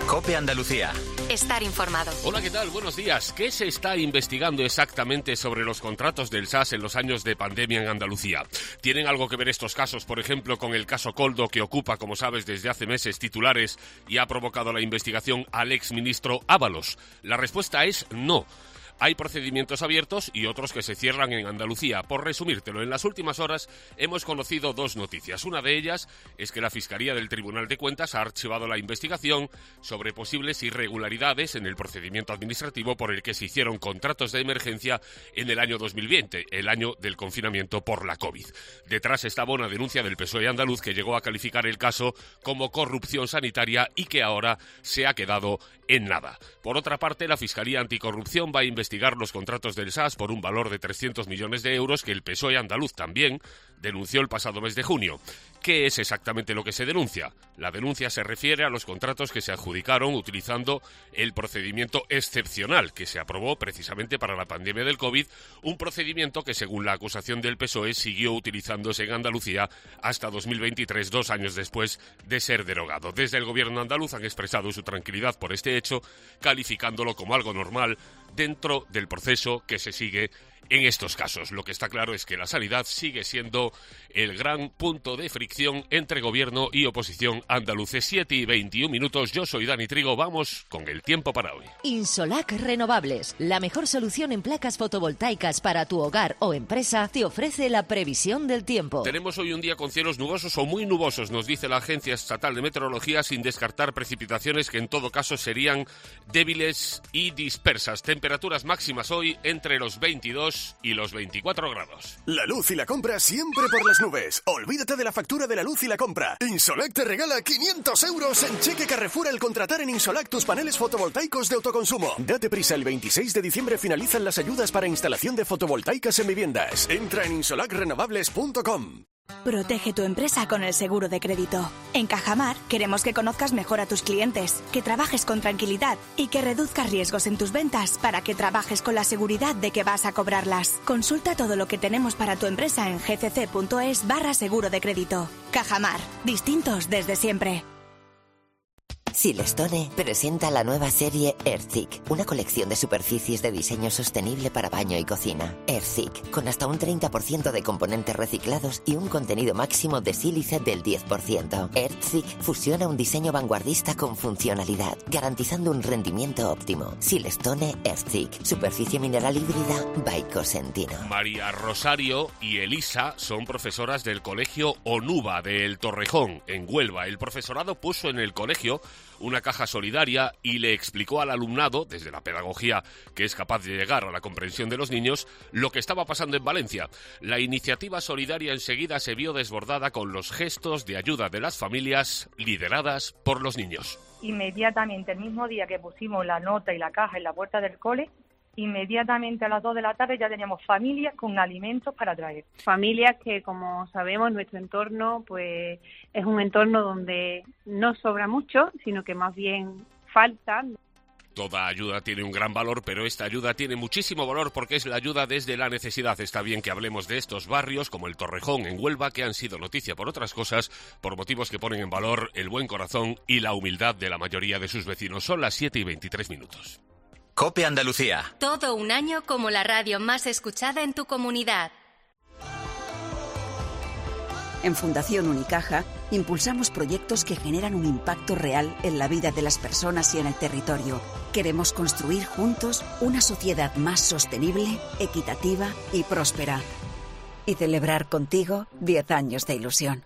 COPE Andalucía. Estar informado. Hola, ¿qué tal? Buenos días. ¿Qué se está investigando exactamente sobre los contratos del SAS en los años de pandemia en Andalucía? ¿Tienen algo que ver estos casos, por ejemplo, con el caso Koldo, que ocupa, como sabes, desde hace meses titulares y ha provocado la investigación al exministro Ábalos? La respuesta es no. Hay procedimientos abiertos y otros que se cierran en Andalucía. Por resumírtelo, en las últimas horas hemos conocido dos noticias. Una de ellas es que la Fiscalía del Tribunal de Cuentas ha archivado la investigación sobre posibles irregularidades en el procedimiento administrativo por el que se hicieron contratos de emergencia en el año 2020, el año del confinamiento por la COVID. Detrás estaba una denuncia del PSOE andaluz que llegó a calificar el caso como corrupción sanitaria y que ahora se ha quedado en nada. Por otra parte, la Fiscalía Anticorrupción va a investigar los contratos del SAS por un valor de 300 millones de euros que el PSOE andaluz también denunció el pasado mes de junio. ¿Qué es exactamente lo que se denuncia? La denuncia se refiere a los contratos que se adjudicaron utilizando el procedimiento excepcional que se aprobó precisamente para la pandemia del COVID, un procedimiento que, según la acusación del PSOE, siguió utilizándose en Andalucía hasta 2023, 2 años después de ser derogado. Desde el gobierno andaluz han expresado su tranquilidad por este hecho, calificándolo como algo normal dentro del proceso que se sigue en estos casos. Lo que está claro es que la sanidad sigue siendo el gran punto de fricción entre gobierno y oposición andaluces. 7:21. Yo soy Dani Trigo. Vamos con el tiempo para hoy. Insolac Renovables, la mejor solución en placas fotovoltaicas para tu hogar o empresa, te ofrece la previsión del tiempo. Tenemos hoy un día con cielos nubosos o muy nubosos, nos dice la Agencia Estatal de Meteorología, sin descartar precipitaciones que en todo caso serían débiles y dispersas. Temperaturas máximas hoy entre los 22 y los 24 grados. La luz y la compra siempre por las nubes. Olvídate de la factura de la luz y la compra. Insolac te regala 500 euros en cheque Carrefour al contratar en Insolac tus paneles fotovoltaicos de autoconsumo. Date prisa, el 26 de diciembre finalizan las ayudas para instalación de fotovoltaicas en viviendas. Entra en insolacrenovables.com. Protege tu empresa con el seguro de crédito. En Cajamar queremos que conozcas mejor a tus clientes, que trabajes con tranquilidad y que reduzcas riesgos en tus ventas para que trabajes con la seguridad de que vas a cobrarlas. Consulta todo lo que tenemos para tu empresa en gcc.es/seguro de crédito. Cajamar, distintos desde siempre. Silestone presenta la nueva serie Airzic, una colección de superficies de diseño sostenible para baño y cocina. Airzic, con hasta un 30% de componentes reciclados y un contenido máximo de sílice del 10%. Airzic fusiona un diseño vanguardista con funcionalidad, garantizando un rendimiento óptimo. Silestone Airzic, superficie mineral híbrida by Cosentino. María Rosario y Elisa son profesoras del colegio Onuba de El Torrejón, en Huelva. El profesorado puso en el colegio una caja solidaria y le explicó al alumnado, desde la pedagogía que es capaz de llegar a la comprensión de los niños, lo que estaba pasando en Valencia. La iniciativa solidaria enseguida se vio desbordada con los gestos de ayuda de las familias lideradas por los niños. Inmediatamente, el mismo día que pusimos la nota y la caja en la puerta del cole, inmediatamente a las 2 de la tarde ya teníamos familias con alimentos para traer. Familias que, como sabemos, nuestro entorno pues es un entorno donde no sobra mucho, sino que más bien falta. Toda ayuda tiene un gran valor, pero esta ayuda tiene muchísimo valor porque es la ayuda desde la necesidad. Está bien que hablemos de estos barrios, como el Torrejón en Huelva, que han sido noticia por otras cosas, por motivos que ponen en valor el buen corazón y la humildad de la mayoría de sus vecinos. Son las 7:23. COPE Andalucía. Todo un año como la radio más escuchada en tu comunidad. En Fundación Unicaja impulsamos proyectos que generan un impacto real en la vida de las personas y en el territorio. Queremos construir juntos una sociedad más sostenible, equitativa y próspera. Y celebrar contigo 10 años de ilusión.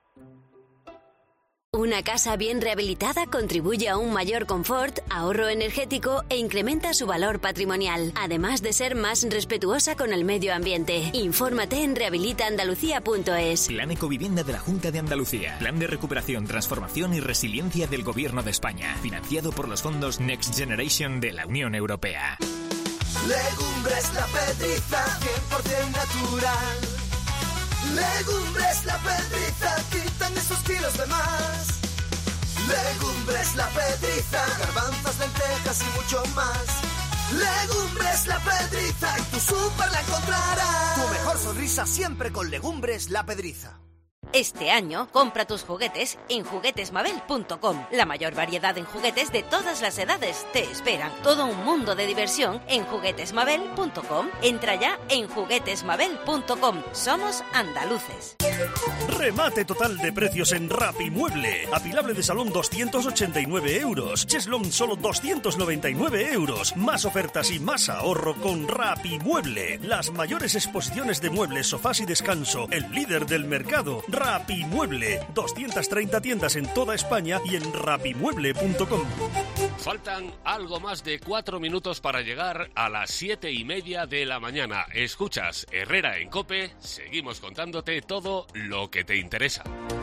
Una casa bien rehabilitada contribuye a un mayor confort, ahorro energético e incrementa su valor patrimonial, además de ser más respetuosa con el medio ambiente. Infórmate en rehabilitaandalucía.es. Plan Ecovivienda de la Junta de Andalucía. Plan de recuperación, transformación y resiliencia del Gobierno de España. Financiado por los fondos Next Generation de la Unión Europea. Legumbres La Pedriza, 100% natural. Legumbres La Pedriza, quitan esos kilos de más. Legumbres La Pedriza, garbanzos, lentejas y mucho más. Legumbres La Pedriza, en tu súper la encontrarás. Tu mejor sonrisa siempre con Legumbres La Pedriza. Este año, compra tus juguetes en juguetesmabel.com. La mayor variedad en juguetes de todas las edades te esperan. Todo un mundo de diversión en juguetesmabel.com. Entra ya en juguetesmabel.com. Somos andaluces. Remate total de precios en Rapimueble. Apilable de salón 289 euros. Cheslong solo 299 euros. Más ofertas y más ahorro con Rapimueble. Las mayores exposiciones de muebles, sofás y descanso. El líder del mercado. Rapimueble. 230 tiendas en toda España y en rapimueble.com. Faltan algo más de 4 minutos para llegar a las 7:30 de la mañana. Escuchas Herrera en COPE. Seguimos contándote todo lo que te interesa.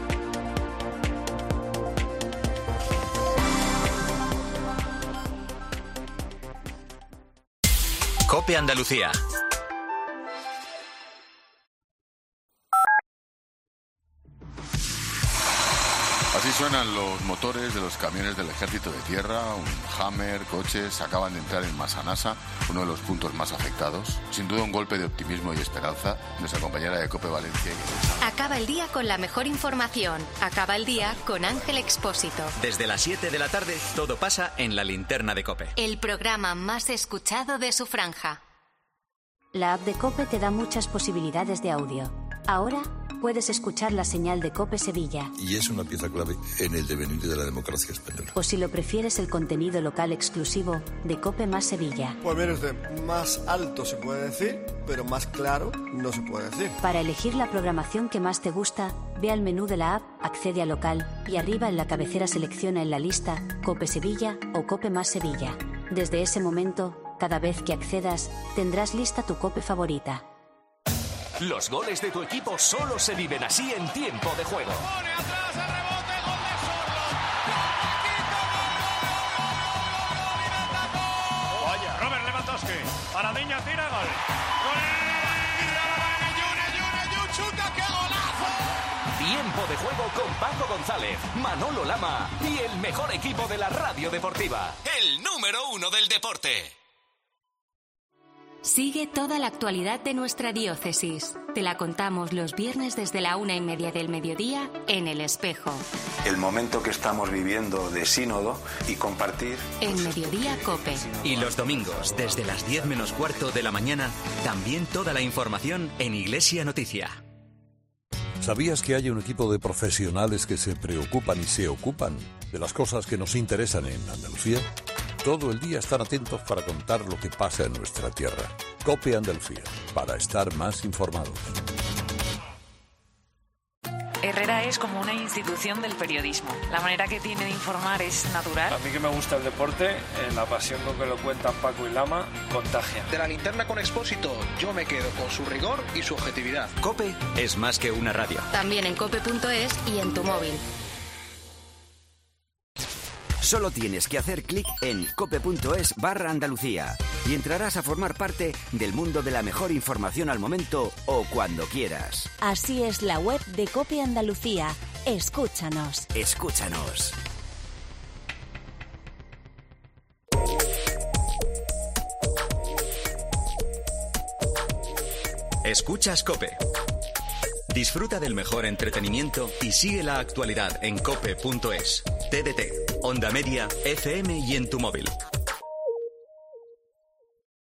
COPE Andalucía. Así suenan los motores de los camiones del Ejército de Tierra. Un Hammer, coches, acaban de entrar en Massanassa, uno de los puntos más afectados. Sin duda un golpe de optimismo y esperanza. Nuestra compañera de COPE Valencia. Acaba el día con la mejor información. Acaba el día con Ángel Expósito. Desde las 7 de la tarde, todo pasa en la linterna de COPE. El programa más escuchado de su franja. La app de COPE te da muchas posibilidades de audio. Ahora puedes escuchar la señal de COPE Sevilla. Y es una pieza clave en el devenir de la democracia española. O si lo prefieres, el contenido local exclusivo de COPE más Sevilla. Pues bien, usted, más alto se puede decir, pero más claro no se puede decir. Para elegir la programación que más te gusta, ve al menú de la app, accede a local y arriba en la cabecera selecciona en la lista COPE Sevilla o COPE más Sevilla. Desde ese momento, cada vez que accedas, tendrás lista tu COPE favorita. Los goles de tu equipo solo se viven así en tiempo de juego. Oye, Robert Lewandowski. Paradiña tira, gol. ¡Chuta, qué golazo! Tiempo de juego con Paco González, Manolo Lama y el mejor equipo de la radio deportiva. El número 1 del deporte. Sigue toda la actualidad de nuestra diócesis. Te la contamos los viernes desde la 1:30 del mediodía en El Espejo. El momento que estamos viviendo de sínodo y compartir. En Mediodía COPE. Y los domingos, desde las 10 menos cuarto de la mañana, también toda la información en Iglesia Noticia. ¿Sabías que hay un equipo de profesionales que se preocupan y se ocupan de las cosas que nos interesan en Andalucía? Todo el día están atentos para contar lo que pasa en nuestra tierra. COPE Andalucía, para estar más informados. Herrera es como una institución del periodismo. La manera que tiene de informar es natural. A mí que me gusta el deporte, la pasión con que lo cuentan Paco y Lama contagia. De la linterna con Expósito, yo me quedo con su rigor y su objetividad. COPE es más que una radio. También en cope.es y en tu móvil. Solo tienes que hacer clic en cope.es/Andalucía y entrarás a formar parte del mundo de la mejor información al momento o cuando quieras. Así es la web de COPE Andalucía. Escúchanos. Escúchanos. Escuchas COPE. Disfruta del mejor entretenimiento y sigue la actualidad en cope.es, TDT, Onda Media, FM y en tu móvil.